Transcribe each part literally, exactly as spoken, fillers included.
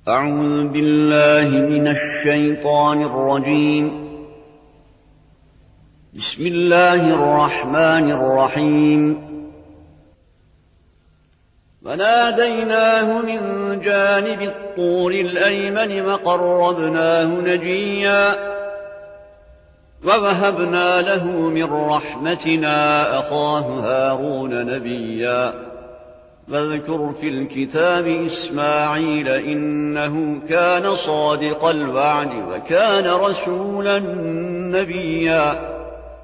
أعوذ بالله من الشيطان الرجيم. بسم الله الرحمن الرحيم. وناديناه من جانب الطور الأيمن وقربناه نجيا ووهبنا له من رحمتنا أخاه هارون نبيا واذكر في الكتاب إسماعيل إنه كان صادق الوعد وكان رسولا نبيا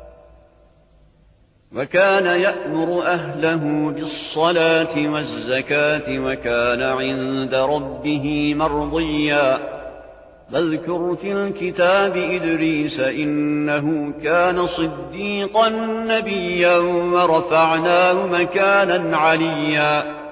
وكان يأمر أهله بالصلاة والزكاة وكان عند ربه مرضيا واذكر في الكتاب إدريس إنه كان صديقا نبيا ورفعناه مكانا عليا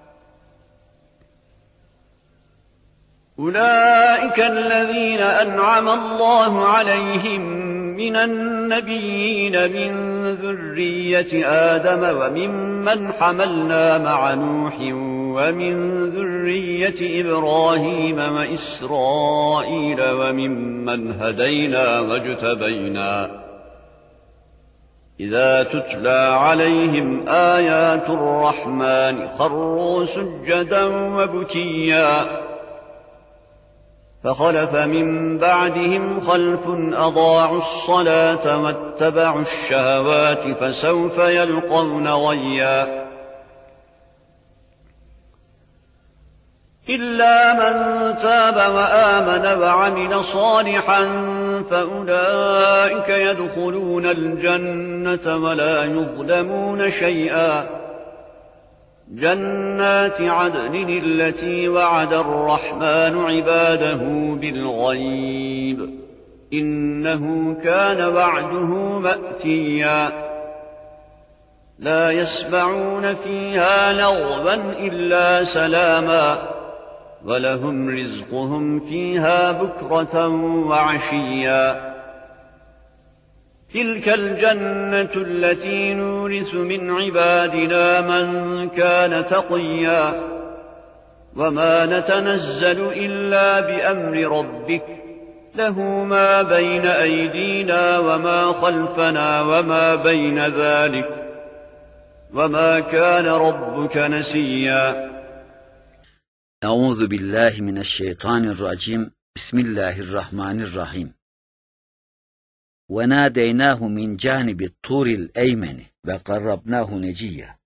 أولئك الذين أنعم الله عليهم من النبيين من ذرية آدم وممن حملنا مع نوح ومن ذرية إبراهيم وإسرائيل وممن هدينا واجتبينا إذا تتلى عليهم آيات الرحمن خروا سجدا وبكيا فخلف من بعدهم خلف أضاعوا الصلاة واتبعوا الشهوات فسوف يلقون غيا إلا من تاب وآمن وعمل صالحا فأولئك يدخلون الجنة ولا يظلمون شيئا جنات عدن التي وعد الرحمن عباده بالغيب إنه كان وعده مأتيا لا يسمعون فيها لغوا إلا سلاما ولهم رزقهم فيها بكرة وعشيا تلك الجنة التي نورث من عبادنا من كان تقيا وما نتنزل إلا بأمر ربك له ما بين أيدينا وما خلفنا وما بين ذلك وما كان ربك نسيا. Euzu billahi mineşşeytanirracim. Bismillahirrahmanirrahim. Ve nadeynahu min canibi turil eymeni ve qarrabnahu neciyya.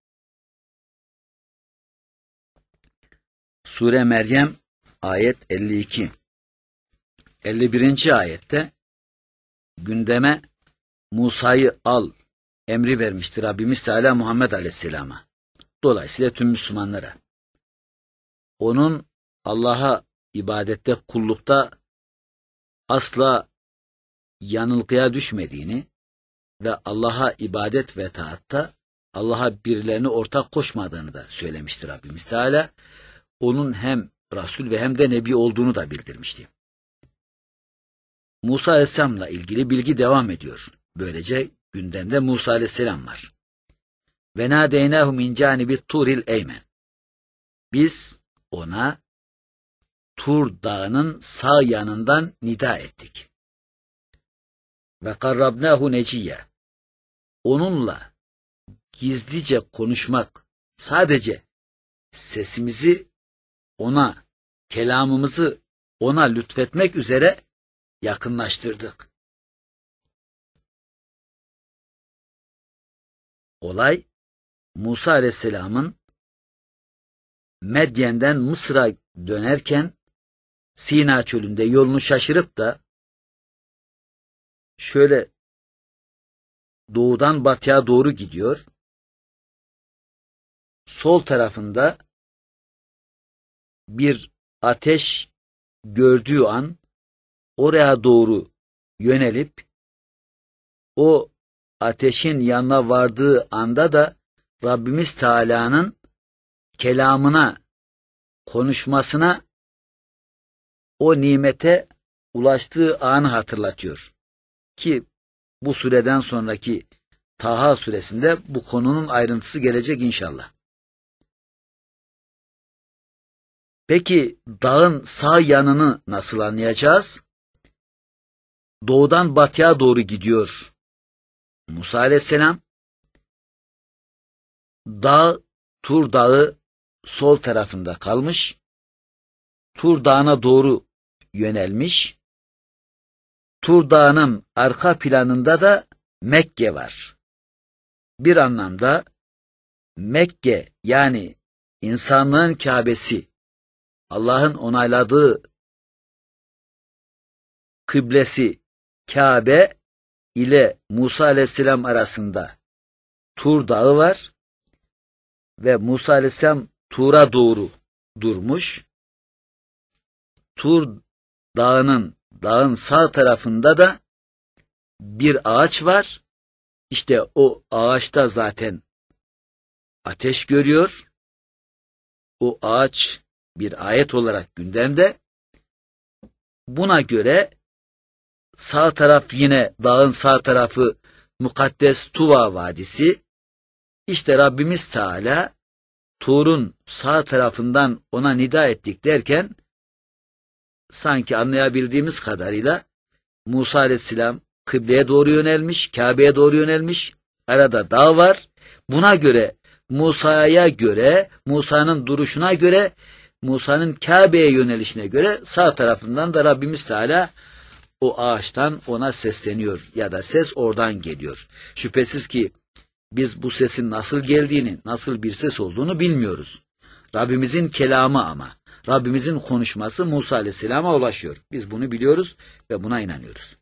Sure Meryem ayet elli iki. elli birinci ayette gündeme Musa'yı al emri vermiştir Rabbimiz Teala Muhammed Aleyhisselam'a. Dolayısıyla tüm Müslümanlara. Onun Allah'a ibadette, kullukta asla yanılgıya düşmediğini ve Allah'a ibadet ve taatta Allah'a birilerini ortak koşmadığını da söylemiştir Rabbimiz Teala. Onun hem Resul ve hem de Nebi olduğunu da bildirmişti. Musa Aleyhisselam'la ilgili bilgi devam ediyor. Böylece gündemde Musa Aleyhisselam var. Ve nadeynahu min canibi turil eymen. Biz ona Tur dağının sağ yanından nida ettik. Ve karrabnahu neciyya. Onunla gizlice konuşmak, sadece sesimizi ona, kelamımızı ona lütfetmek üzere yakınlaştırdık. Olay, Musa Aleyhisselam'ın Medyen'den Mısır'a dönerken Sina çölünde yolunu şaşırıp da şöyle doğudan batıya doğru gidiyor. Sol tarafında bir ateş gördüğü an oraya doğru yönelip o ateşin yanına vardığı anda da Rabbimiz Teala'nın kelamına, konuşmasına, o nimete ulaştığı anı hatırlatıyor. Ki bu sureden sonraki Taha suresinde bu konunun ayrıntısı gelecek inşallah. Peki dağın sağ yanını nasıl anlayacağız? Doğudan batıya doğru gidiyor Musa aleyhisselam. Dağ, Tur Dağı sol tarafında kalmış. Tur Dağı'na doğru yönelmiş. Tur Dağı'nın arka planında da Mekke var. Bir anlamda Mekke, yani insanlığın Kâbesi, Allah'ın onayladığı kıblesi Kabe ile Musa aleyhisselam arasında Tur Dağı var ve Musa aleyhisselam Tur'a doğru durmuş. Tur Dağı'nın dağın sağ tarafında da bir ağaç var. İşte o ağaçta zaten ateş görüyor. O ağaç bir ayet olarak gündemde. Buna göre sağ taraf, yine dağın sağ tarafı Mukaddes Tuva Vadisi. İşte Rabbimiz Teala Tur'un sağ tarafından ona nida ettik derken, sanki anlayabildiğimiz kadarıyla Musa aleyhisselam kıbleye doğru yönelmiş, Kabe'ye doğru yönelmiş. Arada dağ var. Buna göre, Musa'ya göre, Musa'nın duruşuna göre, Musa'nın Kabe'ye yönelişine göre sağ tarafından da Rabbimiz Teala o ağaçtan ona sesleniyor ya da ses oradan geliyor. Şüphesiz ki biz bu sesin nasıl geldiğini, nasıl bir ses olduğunu bilmiyoruz. Rabbimizin kelamı ama, Rabbimizin konuşması Musa aleyhisselama ulaşıyor. Biz bunu biliyoruz ve buna inanıyoruz.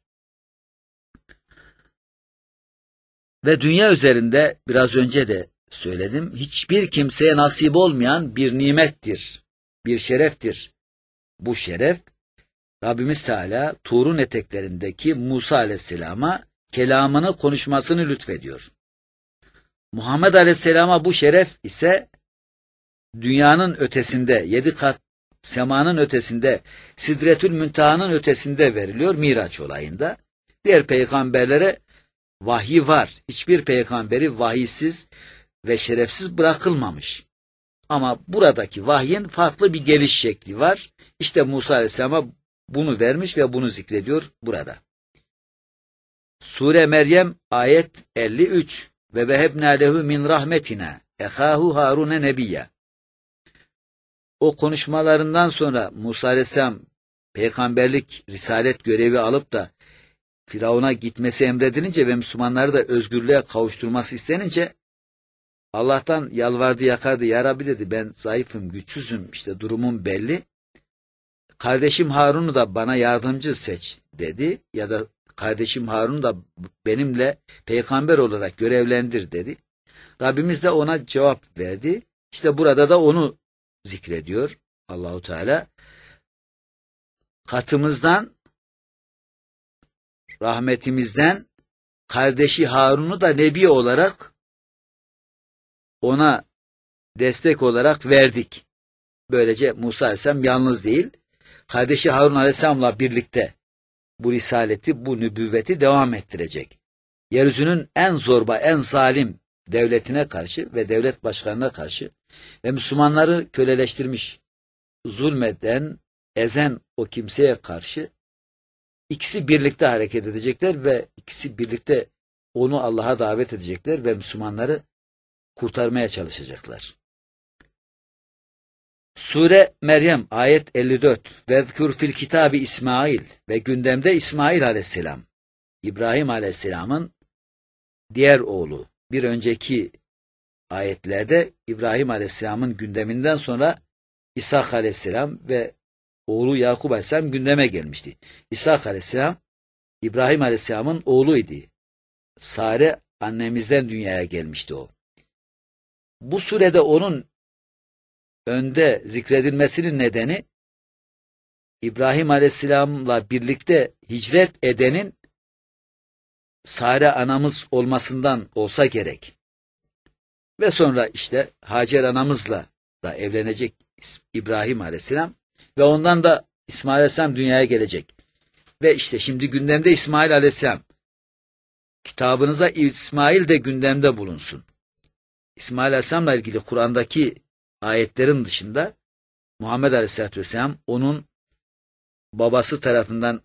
Ve dünya üzerinde biraz önce de söyledim, hiçbir kimseye nasip olmayan bir nimettir, bir şereftir. Bu şeref, Rabbimiz Teala Tur'un eteklerindeki Musa aleyhisselama kelamını, konuşmasını lütfediyor. Muhammed aleyhisselama bu şeref ise dünyanın ötesinde, yedi kat semanın ötesinde, Sidretül Münteha'nın ötesinde veriliyor Miraç olayında. Diğer peygamberlere vahiy var. Hiçbir peygamberi vahiysiz ve şerefsiz bırakılmamış. Ama buradaki vahyin farklı bir geliş şekli var. İşte Musa aleyhisselama bunu vermiş ve bunu zikrediyor burada. Sure Meryem ayet elli üç. Ve vehebna lehu min rahmetina ehahu Harun'e nebiyya. O konuşmalarından sonra Musa aleyhisselam peygamberlik, risalet görevi alıp da Firavun'a gitmesi emredilince ve Müslümanları da özgürlüğe kavuşturması istenince Allah'tan yalvardı yakardı. Ya Rabbi dedi, ben zayıfım, güçsüzüm, işte durumum belli. Kardeşim Harun'u da bana yardımcı seç dedi, ya da kardeşim Harun'u da benimle peygamber olarak görevlendir dedi. Rabbimiz de ona cevap verdi. İşte burada da onu zikrediyor Allahu Teala. Katımızdan, rahmetimizden kardeşi Harun'u da nebi olarak ona destek olarak verdik. Böylece Musa aleyhisselam yalnız değil, kardeşi Harun aleyhisselamla birlikte bu risaleti, bu nübüvveti devam ettirecek. Yeryüzünün en zorba, en zalim devletine karşı ve devlet başkanına karşı ve Müslümanları köleleştirmiş, zulmeden, ezen o kimseye karşı ikisi birlikte hareket edecekler ve ikisi birlikte onu Allah'a davet edecekler ve Müslümanları kurtarmaya çalışacaklar. Sure Meryem ayet elli dört. Vezkur fil kitabi İsmail, ve gündemde İsmail aleyhisselam, İbrahim aleyhisselamın diğer oğlu. Bir önceki ayetlerde İbrahim aleyhisselamın gündeminden sonra İshak aleyhisselam ve oğlu Yakup aleyhisselam gündeme gelmişti. İshak aleyhisselam İbrahim aleyhisselamın oğluydu. Sare annemizden dünyaya gelmişti o. Bu surede onun önde zikredilmesinin nedeni, İbrahim aleyhisselamla birlikte hicret edenin Sare anamız olmasından olsa gerek. Ve sonra işte Hacer anamızla da evlenecek İbrahim aleyhisselam ve ondan da İsmail aleyhisselam dünyaya gelecek. Ve işte şimdi gündemde İsmail aleyhisselam. Kitabınızda İsmail de gündemde bulunsun. İsmail aleyhisselamla ilgili Kur'an'daki ayetlerin dışında Muhammed Aleyhisselatü Vesselam onun babası tarafından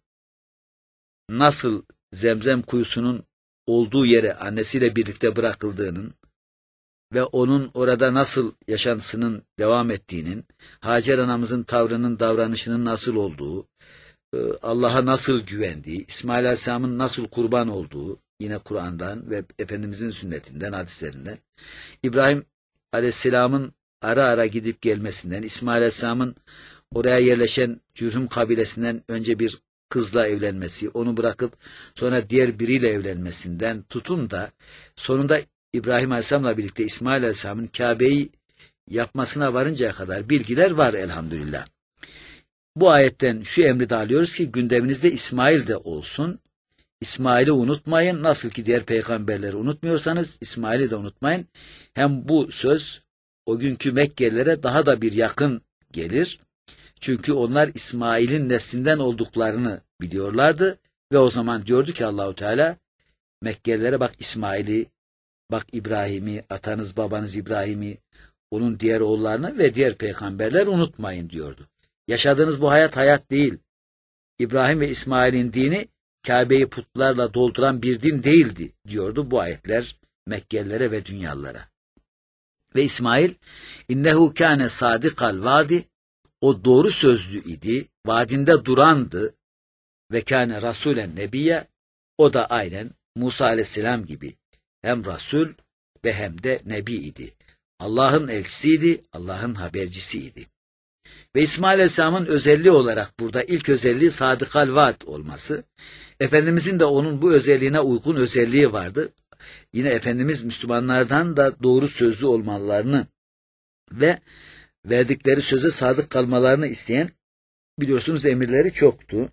nasıl Zemzem kuyusunun olduğu yere annesiyle birlikte bırakıldığının ve onun orada nasıl yaşantısının devam ettiğinin, Hacer anamızın tavrının, davranışının nasıl olduğu, Allah'a nasıl güvendiği, İsmail Aleyhisselam'ın nasıl kurban olduğu, yine Kur'an'dan ve Efendimizin sünnetinden, hadislerinden, İbrahim Aleyhisselam'ın ara ara gidip gelmesinden, İsmail Aleyhisselam'ın oraya yerleşen Cürhüm kabilesinden önce bir kızla evlenmesi, onu bırakıp sonra diğer biriyle evlenmesinden tutun da sonunda İbrahim Aleyhisselam'la birlikte İsmail Aleyhisselam'ın Kabe'yi yapmasına varıncaya kadar bilgiler var elhamdülillah. Bu ayetten şu emri de alıyoruz ki gündeminizde İsmail de olsun. İsmail'i unutmayın. Nasıl ki diğer peygamberleri unutmuyorsanız İsmail'i de unutmayın. Hem bu söz o günkü Mekkelilere daha da bir yakın gelir. Çünkü onlar İsmail'in neslinden olduklarını biliyorlardı ve o zaman diyordu ki Allahu Teala Mekkelilere bak İsmail'i, bak İbrahim'i, atanız babanız İbrahim'i, onun diğer oğullarını ve diğer peygamberler unutmayın diyordu. Yaşadığınız bu hayat hayat değil. İbrahim ve İsmail'in dini Kabe'yi putlarla dolduran bir din değildi diyordu bu ayetler Mekkelilere ve dünyalılara. Ve İsmail innehu kâne sadikal vadi, o doğru sözlü idi, vaadinde durandı ve kâne rasûlen nebiyye, o da aynen Musa aleyhisselam gibi hem Rasul ve hem de Nebi idi. Allah'ın elçisiydi, Allah'ın habercisiydi. Ve İsmail Aleyhisselam'ın özelliği olarak burada ilk özelliği sadıkal vaat olması. Efendimizin de onun bu özelliğine uygun özelliği vardı. Yine Efendimiz Müslümanlardan da doğru sözlü olmalarını ve verdikleri söze sadık kalmalarını isteyen, biliyorsunuz emirleri çoktu.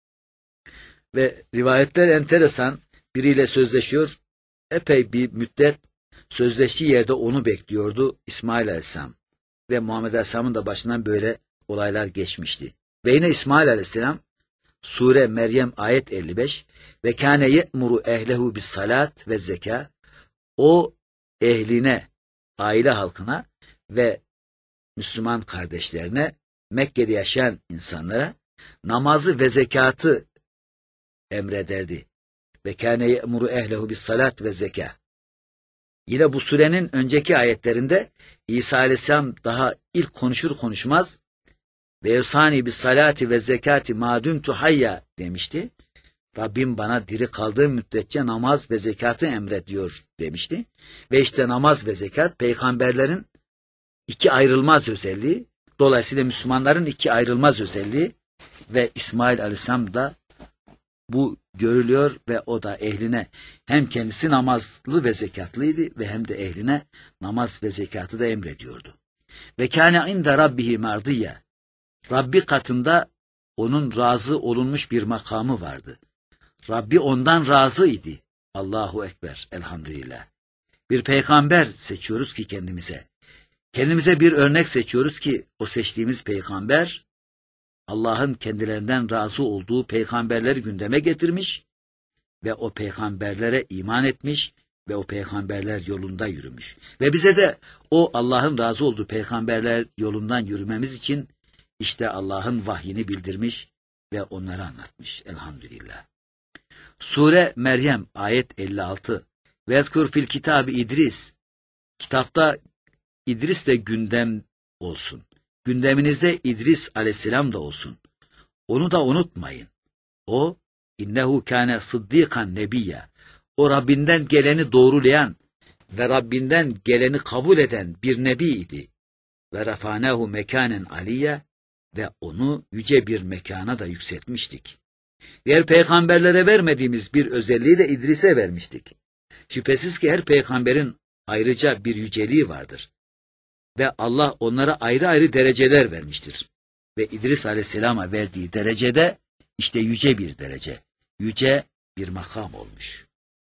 Ve rivayetler enteresan, biriyle sözleşiyor, epey bir müddet sözleştiği yerde onu bekliyordu İsmail Aleyhisselam. Ve Muhammed Aleyhisselam'ın da başından böyle olaylar geçmişti. Ve yine İsmail Aleyhisselam, Sure Meryem ayet elli beş, ve kâne ye'muru ehlehu bis salat ve zeka, o ehline, aile halkına ve Müslüman kardeşlerine, Mekke'de yaşayan insanlara namazı ve zekatı emrederdi. Ve kâne ye'muru ehlehu bis salat ve zeka. Yine bu surenin önceki ayetlerinde İsa Aleyhisselam daha ilk konuşur konuşmaz ve evsani bis salati ve zekati madümtü hayya demişti. Rabbim bana diri kaldığım müddetçe namaz ve zekatı emrediyor demişti. Ve işte namaz ve zekat peygamberlerin iki ayrılmaz özelliği. Dolayısıyla Müslümanların iki ayrılmaz özelliği ve İsmail Aleyhisselam da bu görülüyor ve o da ehline hem kendisi namazlı ve zekatlıydı ve hem de ehline namaz ve zekatı da emrediyordu. Ve kâne inde rabbihi mardiyye, Rabbi katında onun razı olunmuş bir makamı vardı. Rabbi ondan razı idi. Allahu Ekber, elhamdülillah. Bir peygamber seçiyoruz ki kendimize. Kendimize bir örnek seçiyoruz ki o seçtiğimiz peygamber Allah'ın kendilerinden razı olduğu peygamberleri gündeme getirmiş ve o peygamberlere iman etmiş ve o peygamberler yolunda yürümüş. Ve bize de o Allah'ın razı olduğu peygamberler yolundan yürümemiz için işte Allah'ın vahyini bildirmiş ve onları anlatmış elhamdülillah. Sure Meryem ayet elli altı. Vezkur fil kitabı İdris. Kitapta İdris de gündem olsun. Gündeminizde İdris aleyhisselam da olsun. Onu da unutmayın. O innehu kâne sıddikan nebiyye. O Rabbinden geleni doğrulayan ve Rabbinden geleni kabul eden bir nebiydi. Ve rafânehu mekânen aliyye, ve onu yüce bir mekana da yükseltmiştik. Diğer peygamberlere vermediğimiz bir özelliği de İdris'e vermiştik. Şüphesiz ki her peygamberin ayrıca bir yüceliği vardır. Ve Allah onlara ayrı ayrı dereceler vermiştir. Ve İdris Aleyhisselam'a verdiği derecede işte yüce bir derece, yüce bir makam olmuş.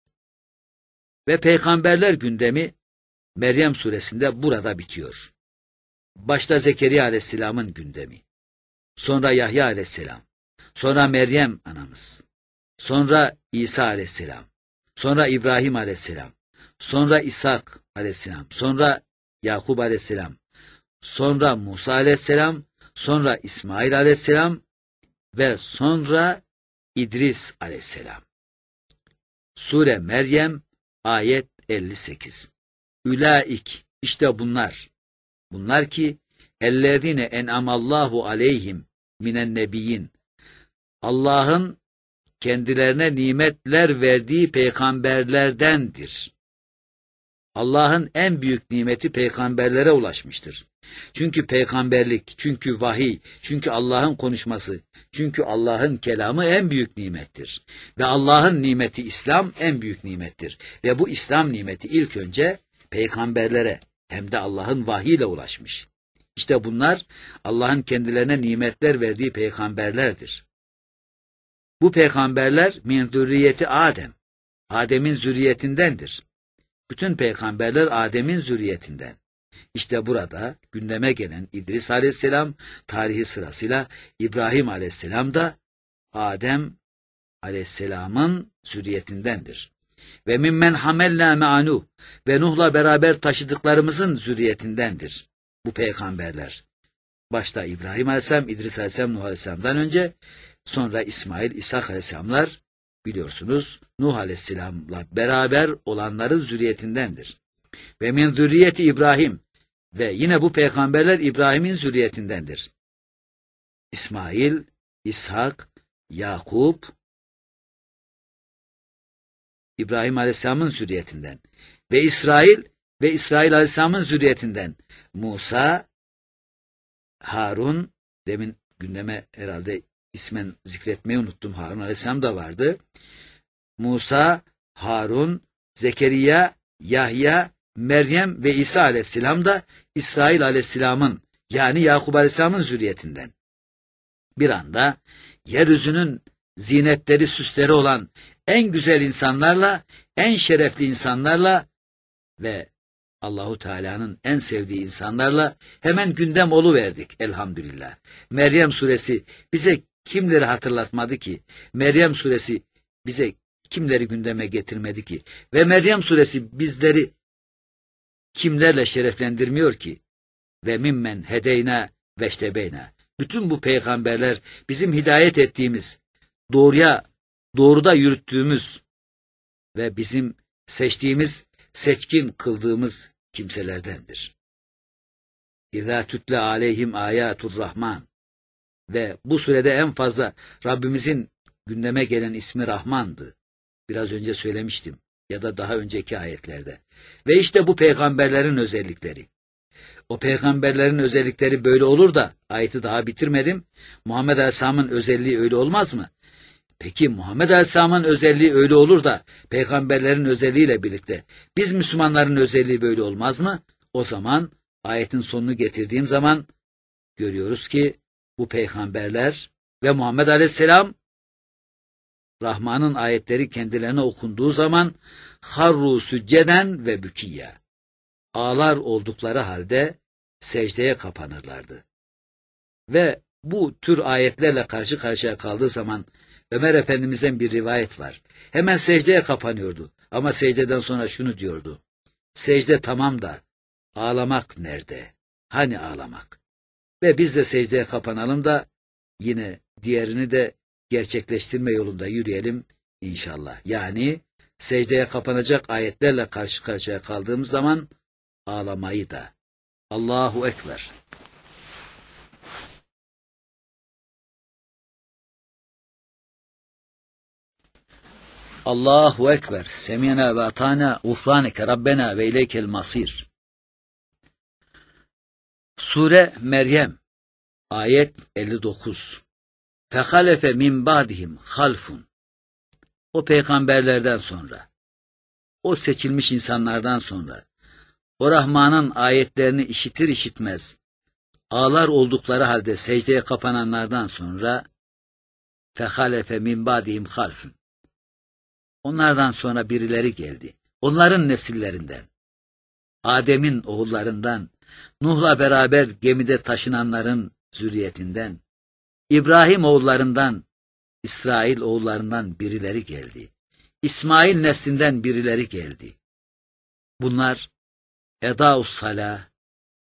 Ve peygamberler gündemi Meryem suresinde burada bitiyor. Başta Zekeriya Aleyhisselam'ın gündemi, sonra Yahya Aleyhisselam, sonra Meryem anamız, sonra İsa Aleyhisselam, sonra İbrahim Aleyhisselam, sonra İshak Aleyhisselam, sonra Yakup Aleyhisselam, sonra Musa Aleyhisselam, sonra İsmail aleyhisselam ve sonra İdris aleyhisselam. Sure Meryem ayet elli sekiz. Ülaik, işte bunlar. Bunlar ki ellezine en'amallahu aleyhim minen nebiyyin. Allah'ın kendilerine nimetler verdiği peygamberlerdendir. Allah'ın en büyük nimeti peygamberlere ulaşmıştır. Çünkü peygamberlik, çünkü vahiy, çünkü Allah'ın konuşması, çünkü Allah'ın kelamı en büyük nimettir. Ve Allah'ın nimeti İslam en büyük nimettir. Ve bu İslam nimeti ilk önce peygamberlere hem de Allah'ın vahiyle ulaşmış. İşte bunlar Allah'ın kendilerine nimetler verdiği peygamberlerdir. Bu peygamberler min zürriyeti Adem, Adem'in zürriyetindendir. Bütün peygamberler Adem'in zürriyetinden. İşte burada gündeme gelen İdris aleyhisselam, tarihi sırasıyla İbrahim aleyhisselam da Adem aleyhisselamın zürriyetindendir. Ve mimmen hamellâ me'anû, ve Nuh'la beraber taşıdıklarımızın zürriyetindendir bu peygamberler. Başta İbrahim aleyhisselam, İdris aleyhisselam, Nuh aleyhisselamdan önce, sonra İsmail, İshak aleyhisselamlar biliyorsunuz Nuh aleyhisselamla beraber olanların zürriyetindendir. Ve min zürriyeti İbrahim, ve yine bu peygamberler İbrahim'in zürriyetindendir. İsmail, İshak, Yakup, İbrahim aleyhisselamın zürriyetinden ve İsrail ve İsrail aleyhisselamın zürriyetinden Musa, Harun, demin gündeme herhalde ismen zikretmeyi unuttum, Harun aleyhisselam da vardı. Musa, Harun, Zekeriya, Yahya, Meryem ve İsa aleyhisselam da İsrail aleyhisselamın yani Yakup aleyhisselamın zürriyetinden. Bir anda yeryüzünün zinetleri, süsleri olan en güzel insanlarla, en şerefli insanlarla ve Allahu Teala'nın en sevdiği insanlarla hemen gündem oluverdik elhamdülillah. Meryem suresi bize kimleri hatırlatmadı ki? Meryem suresi bize kimleri gündeme getirmedi ki? Ve Meryem suresi bizleri kimlerle şereflendirmiyor ki? Ve mimmen hedeyna veştebeyna. Bütün bu peygamberler bizim hidayet ettiğimiz, doğruya, doğruda yürüttüğümüz ve bizim seçtiğimiz, seçkin kıldığımız kimselerdendir. İzâ tütle aleyhim âyâtur rahman. Ve bu surede en fazla Rabbimizin gündeme gelen ismi Rahman'dı. Biraz önce söylemiştim ya da daha önceki ayetlerde. Ve işte bu peygamberlerin özellikleri. O peygamberlerin özellikleri böyle olur da ayeti daha bitirmedim. Muhammed Aleyhisselam'ın özelliği öyle olmaz mı? Peki Muhammed Aleyhisselam'ın özelliği öyle olur da peygamberlerin özelliğiyle birlikte biz Müslümanların özelliği böyle olmaz mı? O zaman ayetin sonunu getirdiğim zaman görüyoruz ki bu peygamberler ve Muhammed Aleyhisselam Rahman'ın ayetleri kendilerine okunduğu zaman harru sücceden ve bükiyya, ağlar oldukları halde secdeye kapanırlardı. Ve bu tür ayetlerle karşı karşıya kaldığı zaman Ömer Efendimiz'den bir rivayet var. Hemen secdeye kapanıyordu ama secdeden sonra şunu diyordu: secde tamam da ağlamak nerede? Hani ağlamak? Ve biz de secdeye kapanalım da yine diğerini de gerçekleştirme yolunda yürüyelim inşallah. Yani secdeye kapanacak ayetlerle karşı karşıya kaldığımız zaman ağlamayı da. Allahu Ekber. Allahu Ekber. Semina ve atana ufraneke Rabbena ve ileykel masir. Sure Meryem ayet elli dokuz. Fehalefe min ba'dihim halfun. O peygamberlerden sonra, o seçilmiş insanlardan sonra, o Rahman'ın ayetlerini işitir işitmez, ağlar oldukları halde secdeye kapananlardan sonra, fehalefe min ba'dihim halfun. Onlardan sonra birileri geldi. Onların nesillerinden, Adem'in oğullarından, Nuh'la beraber gemide taşınanların zürriyetinden, İbrahim oğullarından, İsrail oğullarından birileri geldi. İsmail neslinden birileri geldi. Bunlar Edâ'us salâh,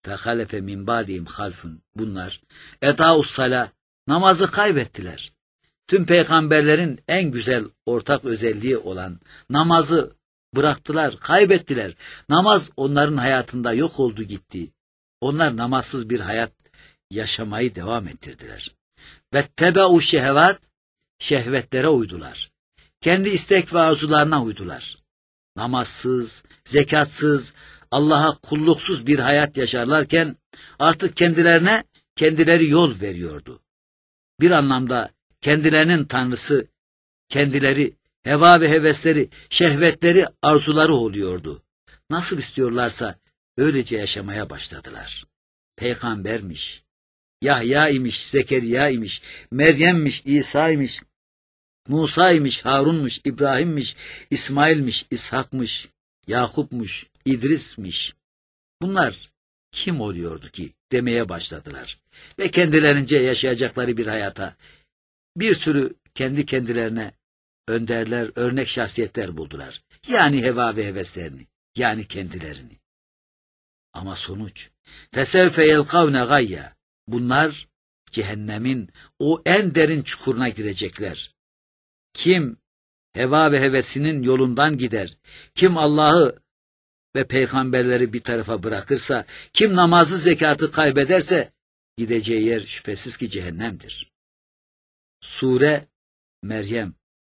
fehalefe min ba'dihim halfun. Bunlar edâus salâ, namazı kaybettiler. Tüm peygamberlerin en güzel ortak özelliği olan namazı bıraktılar, kaybettiler. Namaz onların hayatında yok oldu gitti. Onlar namazsız bir hayat yaşamayı devam ettirdiler. Ve tebe'u şehvat, şehvetlere uydular. Kendi istek ve arzularına uydular. Namazsız, zekatsız, Allah'a kulluksuz bir hayat yaşarlarken artık kendilerine kendileri yol veriyordu. Bir anlamda kendilerinin tanrısı, kendileri, heva ve hevesleri, şehvetleri, arzuları oluyordu. Nasıl istiyorlarsa öylece yaşamaya başladılar. Peygambermiş, Yahya imiş, Zekeriya imiş, Meryem'miş, İsa imiş, Musa imiş, Harun'muş, İbrahim'miş, İsmail'miş, İshak'mış, Yakup'muş, İdris'miş. Bunlar kim oluyordu ki demeye başladılar. Ve kendilerince yaşayacakları bir hayata bir sürü kendi kendilerine önderler, örnek şahsiyetler buldular. Yani heva ve heveslerini, yani kendilerini. Ama sonuç, fesevfe yelkavne gayya. Bunlar cehennemin o en derin çukuruna girecekler. Kim heva ve hevesinin yolundan gider, kim Allah'ı ve peygamberleri bir tarafa bırakırsa, kim namazı zekatı kaybederse, gideceği yer şüphesiz ki cehennemdir. Sure Meryem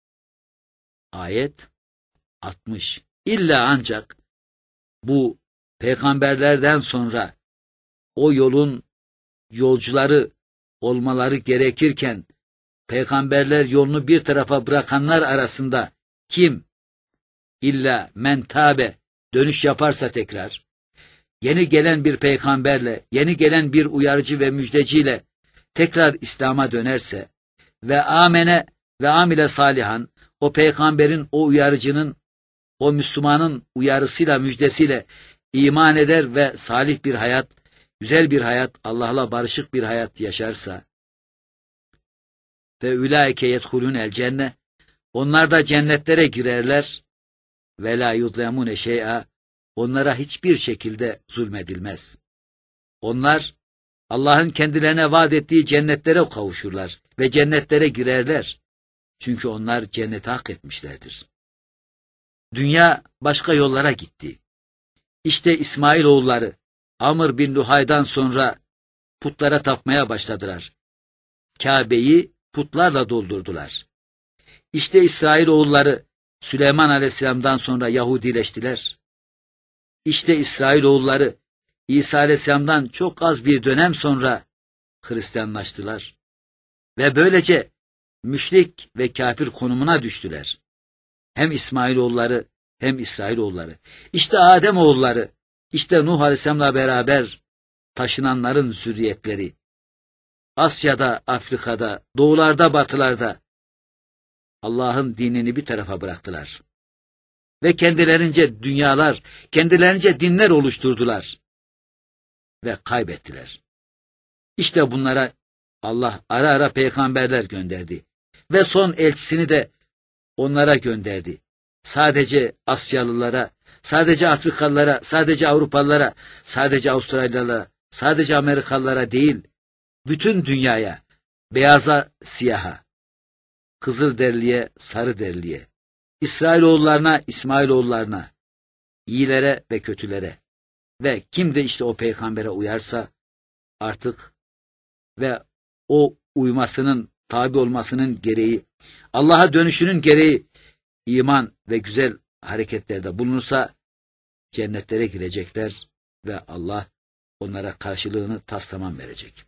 ayet altmış. İlla ancak bu peygamberlerden sonra o yolun yolcuları olmaları gerekirken peygamberler yolunu bir tarafa bırakanlar arasında kim illa men tabe dönüş yaparsa tekrar yeni gelen bir peygamberle, yeni gelen bir uyarıcı ve müjdeciyle tekrar İslam'a dönerse ve amene ve amile salihan, o peygamberin, o uyarıcının, o Müslümanın uyarısıyla, müjdesiyle iman eder ve salih bir hayat, güzel bir hayat, Allah'la barışık bir hayat yaşarsa ve ulaike yedhulun el cennet, onlar da cennetlere girerler ve la yudlemune şey'a, onlara hiçbir şekilde zulmedilmez. Onlar Allah'ın kendilerine vaat ettiği cennetlere kavuşurlar ve cennetlere girerler. Çünkü onlar cenneti hak etmişlerdir. Dünya başka yollara gitti. İşte İsmailoğulları Amr bin Luhay'dan sonra putlara tapmaya başladılar. Kabe'yi putlarla doldurdular. İşte İsrailoğulları Süleyman Aleyhisselam'dan sonra Yahudileştiler. İşte İsrailoğulları İsa Aleyhisselam'dan çok az bir dönem sonra Hristiyanlaştılar. Ve böylece müşrik ve kafir konumuna düştüler. Hem İsmailoğulları hem İsrailoğulları. İşte Ademoğulları, işte Nuh Aleyhisselam'la beraber taşınanların zürriyetleri. Asya'da, Afrika'da, doğularda, batılarda Allah'ın dinini bir tarafa bıraktılar. Ve kendilerince dünyalar, kendilerince dinler oluşturdular. Ve kaybettiler. İşte bunlara Allah ara ara peygamberler gönderdi. Ve son elçisini de onlara gönderdi. Sadece Asyalılara, sadece Afrikalılara, sadece Avrupalılara, sadece Avustralyalılara, sadece Amerikalılara değil, bütün dünyaya, beyaza siyaha, Kızılderiliye, Sarıderiliye, İsrailoğullarına, İsmailoğullarına, iyilere ve kötülere ve kim de işte o peygambere uyarsa artık ve o uymasının, tabi olmasının gereği, Allah'a dönüşünün gereği iman ve güzel hareketlerde bulunursa cennetlere girecekler ve Allah onlara karşılığını taslamam verecek.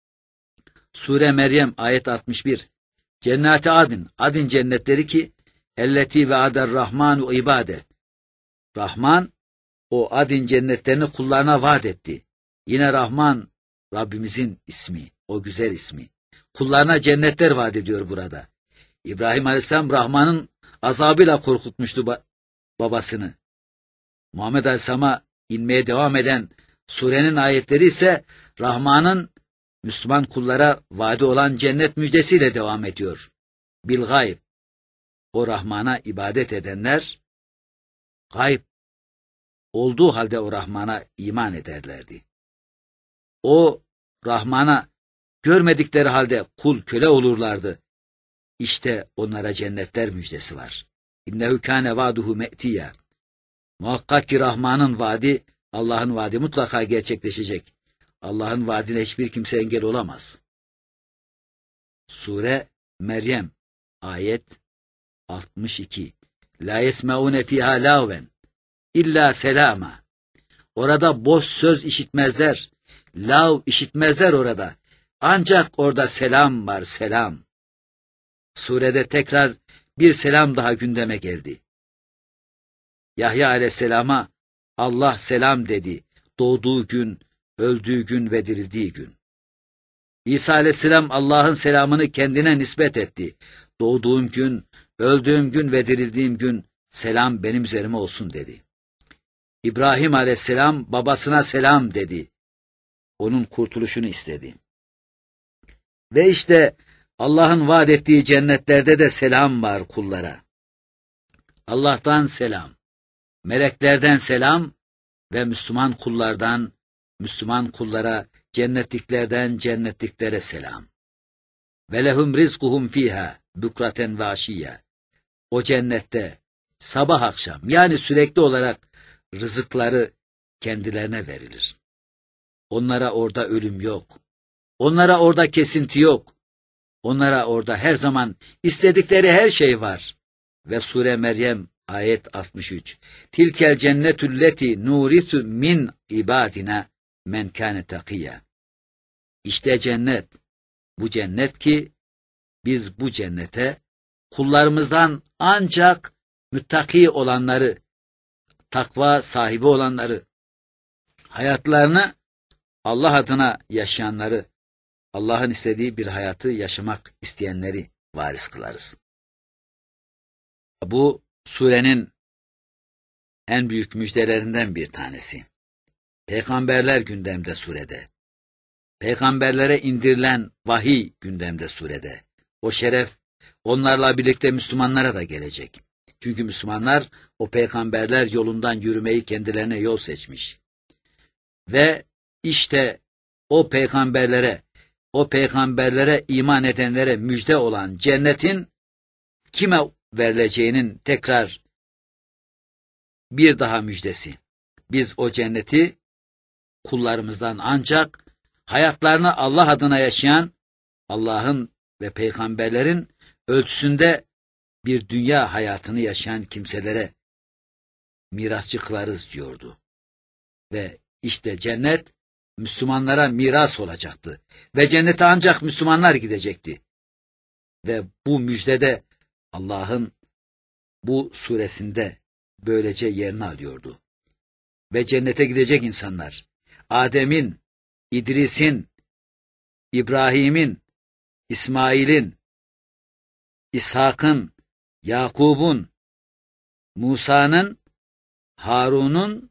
Sure Meryem ayet altmış bir. Cennati adin, adin cennetleri ki elleti ve ader rahmanu ibade. Rahman o adin cennetlerini kullarına vaat etti. Yine Rahman Rabbimizin ismi, o güzel ismi. Kullarına cennetler vaat ediyor burada. İbrahim Aleyhisselam Rahman'ın azabıyla korkutmuştu ba- babasını. Muhammed Aleyhisselam'a inmeye devam eden surenin ayetleri ise Rahman'ın Müslüman kullara vaadi olan cennet müjdesiyle devam ediyor. Bil gayb. O Rahman'a ibadet edenler gayb olduğu halde o Rahman'a iman ederlerdi. O Rahman'a görmedikleri halde kul köle olurlardı. İşte onlara cennetler müjdesi var. İnnehu kâne vâduhu me'tiyâ. Muhakkak ki Rahman'ın vaadi, Allah'ın vaadi mutlaka gerçekleşecek. Allah'ın vaadine hiçbir kimse engel olamaz. Sure Meryem ayet altmış iki. La yesmeûne fîhâ lâven illa selâma. Orada boş söz işitmezler. Lav işitmezler orada. Ancak orada selam var, selam. Surede tekrar bir selam daha gündeme geldi. Yahya aleyhisselama Allah selam dedi. Doğduğu gün, öldüğü gün ve dirildiği gün. İsa aleyhisselam Allah'ın selamını kendine nispet etti. Doğduğum gün, öldüğüm gün ve dirildiğim gün selam benim üzerime olsun dedi. İbrahim aleyhisselam babasına selam dedi. Onun kurtuluşunu istedi. Ve işte Allah'ın vaat ettiği cennetlerde de selam var kullara. Allah'tan selam, meleklerden selam ve Müslüman kullardan, Müslüman kullara, cennetliklerden cennetliklere selam. Ve lehum rizkuhum fiha bukraten ve aşiyya. O cennette sabah akşam yani sürekli olarak rızıkları kendilerine verilir. Onlara orada ölüm yok. Onlara orada kesinti yok. Onlara orada her zaman istedikleri her şey var. Ve Sure Meryem ayet altmış üç. Tilkel cennetülleti nurisu min ibadina men kâne takiyya. İşte cennet. Bu cennet ki biz bu cennete kullarımızdan ancak müttaki olanları, takva sahibi olanları, hayatlarını Allah adına yaşayanları, Allah'ın istediği bir hayatı yaşamak isteyenleri varis kılarız. Bu surenin en büyük müjdelerinden bir tanesi. Peygamberler gündemde surede. Peygamberlere indirilen vahiy gündemde surede. O şeref onlarla birlikte Müslümanlara da gelecek. Çünkü Müslümanlar o peygamberler yolundan yürümeyi kendilerine yol seçmiş. Ve işte o peygamberlere, o peygamberlere iman edenlere müjde olan cennetin kime verileceğinin tekrar bir daha müjdesi. Biz o cenneti kullarımızdan ancak hayatlarını Allah adına yaşayan, Allah'ın ve peygamberlerin ölçüsünde bir dünya hayatını yaşayan kimselere mirasçı kılarız diyordu. Ve işte cennet Müslümanlara miras olacaktı. Ve cennete ancak Müslümanlar gidecekti. Ve bu müjdede Allah'ın bu suresinde böylece yerini alıyordu. Ve cennete gidecek insanlar, Adem'in, İdris'in, İbrahim'in, İsmail'in, İshak'ın, Yakub'un, Musa'nın, Harun'un,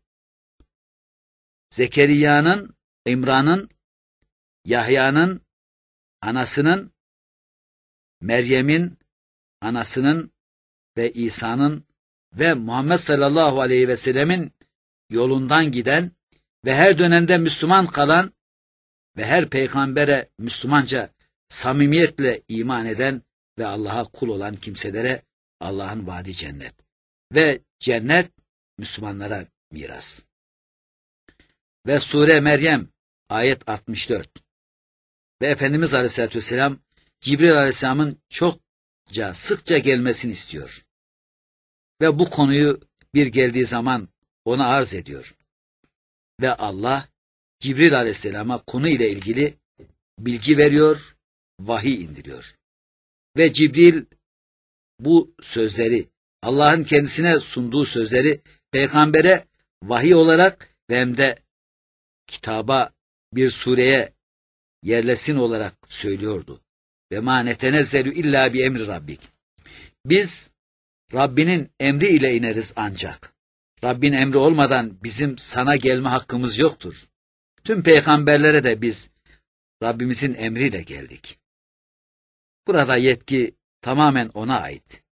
Zekeriya'nın, İmran'ın, Yahya'nın, anasının, Meryem'in, anasının ve İsa'nın ve Muhammed sallallahu aleyhi ve sellemin yolundan giden ve her dönemde Müslüman kalan ve her peygambere Müslümanca samimiyetle iman eden ve Allah'a kul olan kimselere Allah'ın vaadi cennet. Ve cennet Müslümanlara miras. Ve Sure Meryem ayet altmış dört. Ve Efendimiz Aleyhisselatü Vesselam Cibril Aleyhisselam'ın çokça sıkça gelmesini istiyor. Ve bu konuyu bir geldiği zaman ona arz ediyor. Ve Allah Cibril Aleyhisselam'a konu ile ilgili bilgi veriyor, vahiy indiriyor. Ve Cibril bu sözleri, Allah'ın kendisine sunduğu sözleri peygambere vahiy olarak ve hem de kitaba bir sureye yerlesin olarak söylüyordu. Ve ma netenezzelü illa bi emri rabbik. Biz Rabbinin emri ile ineriz ancak. Rabbin emri olmadan bizim sana gelme hakkımız yoktur. Tüm peygamberlere de biz Rabbimizin emriyle geldik. Burada yetki tamamen ona ait.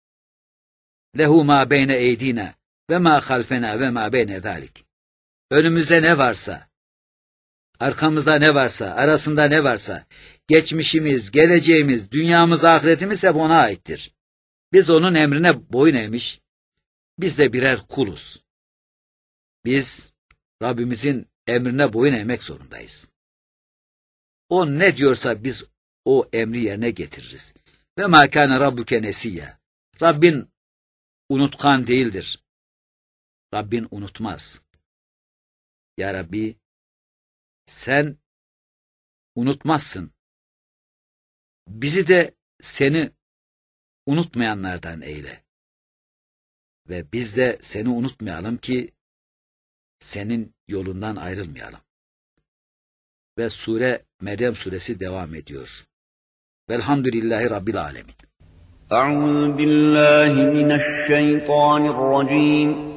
Lehu ma beyne eydina ve ma halfena ve ma beyne zalik. Önümüzde ne varsa Arkamızda ne varsa, arasında ne varsa, geçmişimiz, geleceğimiz, dünyamız, ahiretimiz hep ona aittir. Biz onun emrine boyun eğmiş, biz de birer kuluz. Biz Rabbimizin emrine boyun eğmek zorundayız. O ne diyorsa biz o emri yerine getiririz. Ve mâ kâne rabbuke nesiyya. Rabbin unutkan değildir. Rabbin unutmaz. Ya Rabbi, sen unutmazsın. Bizi de seni unutmayanlardan eyle. Ve biz de seni unutmayalım ki senin yolundan ayrılmayalım. Ve sure Meryem suresi devam ediyor. Velhamdülillahi Rabbil alemin. Euzu billahi mineşşeytanirracim.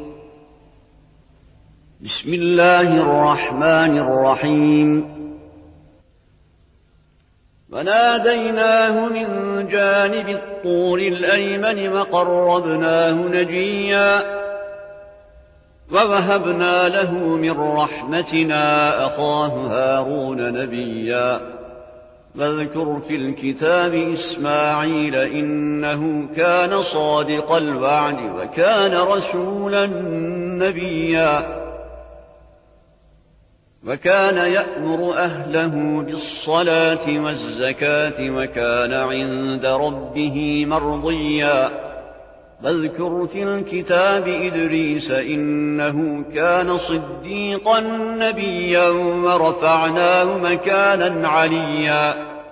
Bismillahirrahmanirrahim. وَنَادَيْنَاهُ مِنْ جَانِبِ الطُّورِ الْأَيْمَنِ وَقَرَّبْنَاهُ نَجِيًّا وَوَهَبْنَا لَهُ مِنْ رَحْمَتِنَا أَخَاهُ هَارُونَ نَبِيًّا وَاذْكُرْ فِي الْكِتَابِ إِسْمَاعِيلَ إِنَّهُ كَانَ صَادِقَ الْوَعْدِ وَكَانَ رَسُولًا نَبِيًّا وَكَانَ يَأْمُرُ أَهْلَهُ بِالصَّلَاةِ وَالزَّكَاةِ وَكَانَ عِندَ رَبِّهِ مَرْضِيًّا وَاذْكُرْ فِي الْكِتَابِ إِدْرِيسَ إِنَّهُ كَانَ صِدِّيقًا نَبِيًّا وَرَفَعْنَاهُ مَكَانًا عَلِيًّا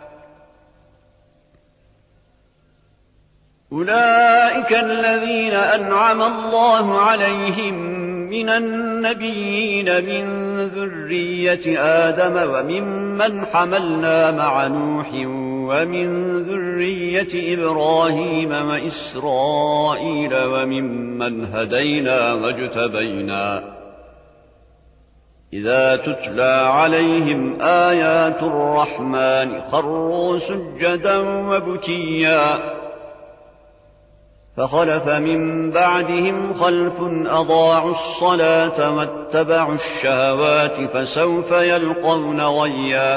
أُولَئِكَ الَّذِينَ أَنْعَمَ اللَّهُ عَلَيْهِمْ مِنَ النَّبِيِّينَ مِنْ ذُرِّيَّةِ آدَمَ وَمِمَّنْ حَمَلْنَا مَعَ نُوحٍ وَمِنْ ذُرِّيَّةِ إِبْرَاهِيمَ وَإِسْرَائِيلَ وَمِمَّنْ هَدَيْنَا وَاجْتَبَيْنَا إِذَا تُتْلَى عَلَيْهِمْ آيَاتُ الرَّحْمَنِ خَرُّوا سُجَّدًا وَبُكِيًّا فَخَلَفَ مِنْ بَعْدِهِمْ خَلْفٌ أَضَاعُوا الصَّلَاةَ وَاتَّبَعُوا الشَّهَوَاتِ فَسَوْفَ يَلْقَوْنَ غَيًّا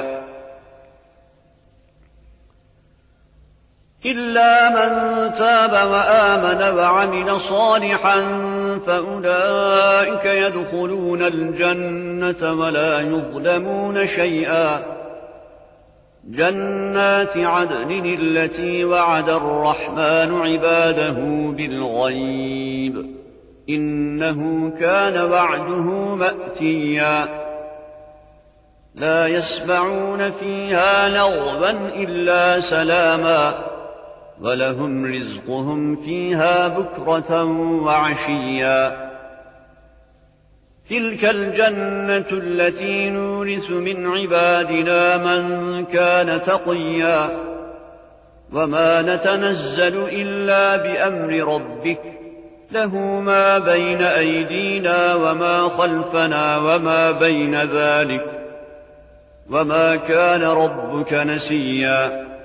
إِلَّا مَنْ تَابَ وَآمَنَ وَعَمِلَ صَالِحًا فَأُولَئِكَ يَدْخُلُونَ الْجَنَّةَ وَلَا يُظْلَمُونَ شَيْئًا جَنَّاتِ عَدْنٍ الَّتِي وَعَدَ الرَّحْمَنُ عِبَادَهُ بِالْغَيْبِ إِنَّهُ كَانَ وَعْدُهُ مَأْتِيًّا لَا يَسْمَعُونَ فِيهَا لَغْوًا إِلَّا سَلَامًا وَلَهُمْ رِزْقُهُمْ فِيهَا بُكْرَةً وَعَشِيًّا تِلْكَ الْجَنَّةُ الَّتِي نُورِثُ مِنْ عِبَادِنَا مَنْ كَانَ تَقِيًّا وَمَا نَتَنَزَّلُ إِلَّا بِأَمْرِ رَبِّكَ لَهُ مَا بَيْنَ أَيْدِينَا وَمَا خَلْفَنَا وَمَا بَيْنَ ذَلِكَ وَمَا كَانَ رَبُّكَ نَسِيًّا